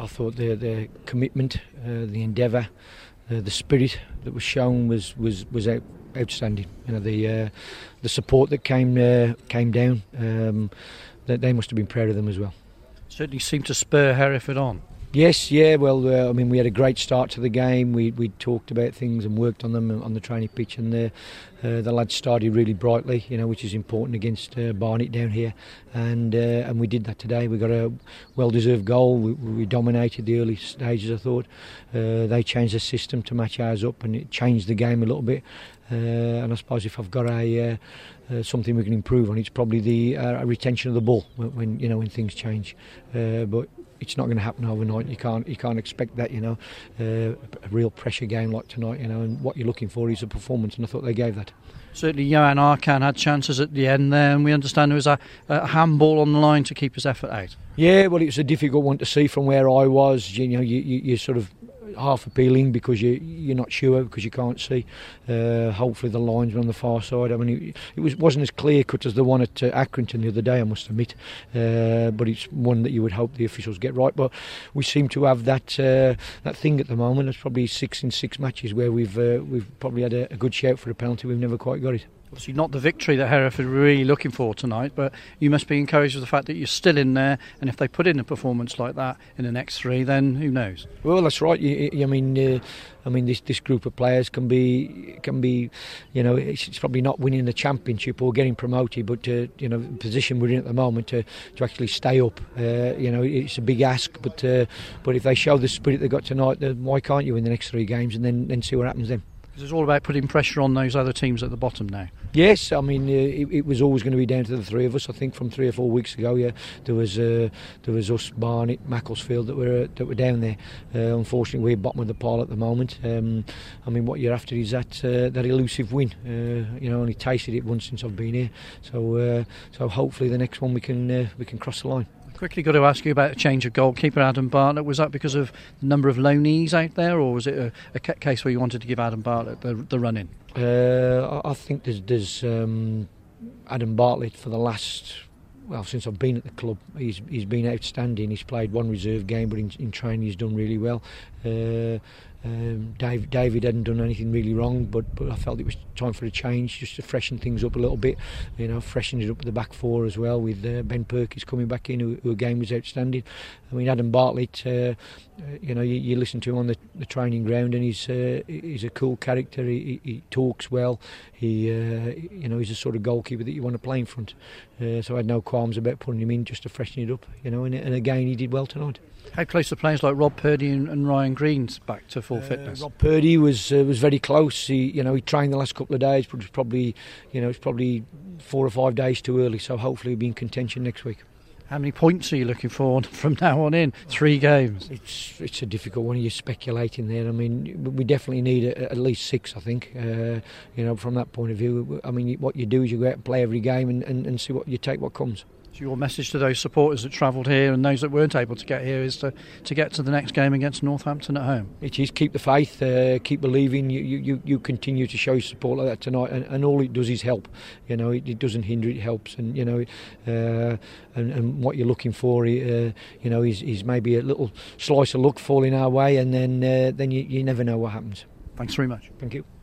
I thought the commitment, the endeavour, the spirit that was shown was outstanding. You know, the support that came down. That they must have been proud of them as well. Certainly seemed to spur Hereford on. Yes, yeah. Well, I mean, we had a great start to the game. We talked about things and worked on them on the training pitch, and the lads started really brightly, you know, which is important against Barnet down here, and we did that today. We got a well-deserved goal. We dominated the early stages. I thought they changed the system to match ours up, and it changed the game a little bit. And I suppose if I've got something we can improve on, it's probably the retention of the ball when things change. But it's not going to happen overnight. You can't expect that. A real pressure game like tonight. And what you're looking for is a performance, and I thought they gave that. Certainly, Johan Arkan had chances at the end there, and we understand there was a handball on the line to keep his effort out. Yeah, well, it was a difficult one to see from where I was. You sort of half appealing because you're not sure because you can't see. Hopefully the lines were on the far side. I mean, it wasn't as clear cut as the one at Accrington the other day, I must admit. But it's one that you would hope the officials get right. But we seem to have that thing at the moment. It's probably 6 in 6 matches where we've probably had a good shout for a penalty. We've never quite got it. Obviously not the victory that Hereford were really looking for tonight, but you must be encouraged with the fact that you're still in there, and if they put in a performance like that in the next 3, then who knows? Well, that's right. I mean, this group of players can be. It's probably not winning the championship or getting promoted, but the position we're in at the moment to actually stay up. It's a big ask, but if they show the spirit they got tonight, then why can't you win the next 3 games and then see what happens then? It's all about putting pressure on those other teams at the bottom now. Yes, I mean it was always going to be down to the 3 of us. I think from 3 or 4 weeks ago, there was us, Barnet, Macclesfield that were down there. Unfortunately, we're bottom of the pile at the moment. I mean, what you're after is that elusive win. Only tasted it once since I've been here. So hopefully the next one we can cross the line. Quickly got to ask you about a change of goalkeeper, Adam Bartlett. Was that because of the number of loanees out there, or was it a case where you wanted to give Adam Bartlett the run-in? I think there's Adam Bartlett for the last... Well, since I've been at the club, he's been outstanding. He's played 1 reserve game, but in training he's done really well. David hadn't done anything really wrong, but I felt it was time for a change, just to freshen things up a little bit. Freshen it up at the back 4 as well, with Ben Perkins coming back in, who again was outstanding. I mean, Adam Bartlett, you listen to him on the training ground, and he's a cool character. He talks well. He's a sort of goalkeeper that you want to play in front. So I had no qualms about putting him in just to freshen it up. And again, he did well tonight. How close are players like Rob Purdy and Ryan Green's back to full fitness? Rob Purdy was very close. He trained the last couple of days, but it's probably 4 or 5 days too early. So hopefully he'll be in contention next week. How many points are you looking for from now on in? 3 games. It's a difficult one. You're speculating there. I mean, we definitely need at least 6. I think. From that point of view. I mean, what you do is you go out and play every game and see what you take, what comes. So your message to those supporters that travelled here and those that weren't able to get here is to get to the next game against Northampton at home. It is. Keep the faith, keep believing. You continue to show your support like that tonight, and all it does is help. It doesn't hinder, it helps. And and what you're looking for, is maybe a little slice of luck falling our way, and then you never know what happens. Thanks very much. Thank you.